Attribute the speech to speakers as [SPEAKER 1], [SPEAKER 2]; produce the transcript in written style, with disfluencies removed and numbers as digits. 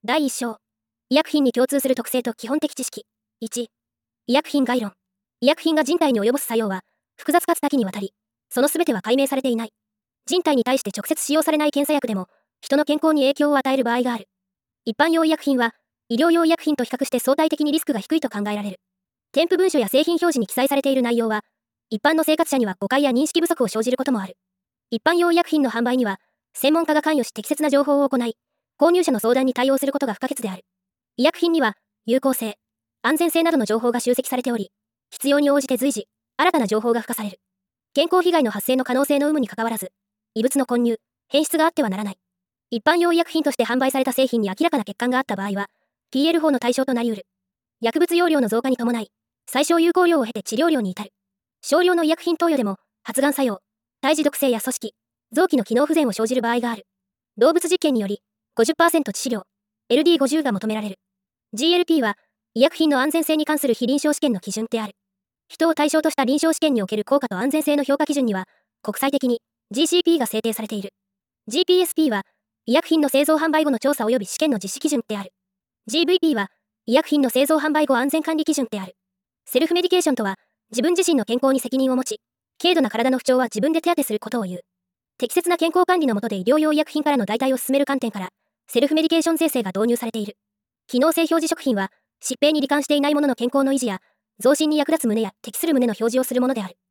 [SPEAKER 1] 第1章。医薬品に共通する特性と基本的知識。1、医薬品概論。医薬品が人体に及ぼす作用は、複雑かつ多岐にわたり、その全ては解明されていない。人体に対して直接使用されない検査薬でも、人の健康に影響を与える場合がある。一般用医薬品は、医療用医薬品と比較して相対的にリスクが低いと考えられる。添付文書や製品表示に記載されている内容は、一般の生活者には誤解や認識不足を生じることもある。一般用医薬品の販売には、専門家が関与し適切な情報を行い、購入者の相談に対応することが不可欠である。医薬品には、有効性、安全性などの情報が集積されており、必要に応じて随時、新たな情報が付加される。健康被害の発生の可能性の有無にかかわらず、異物の混入、変質があってはならない。一般用医薬品として販売された製品に明らかな欠陥があった場合は、PL 法の対象となり得る。薬物容量の増加に伴い、最小有効量を経て治療量に至る。少量の医薬品投与でも、発がん作用、胎児毒性や組織、臓器の機能不全を生じる場合がある。動物実験により、50% 致死量、LD50 が求められる。GLP は、医薬品の安全性に関する非臨床試験の基準である。人を対象とした臨床試験における効果と安全性の評価基準には、国際的に GCP が制定されている。GPSP は、医薬品の製造販売後の調査及び試験の実施基準である。GVP は、医薬品の製造販売後安全管理基準である。セルフメディケーションとは、自分自身の健康に責任を持ち、軽度な体の不調は自分で手当てすることを言う。適切な健康管理の下で医療用医薬品からの代替を進める観点から、セルフメディケーション税制が導入されている。機能性表示食品は、疾病に罹患していないものの健康の維持や、増進に役立つ旨や適する旨の表示をするものである。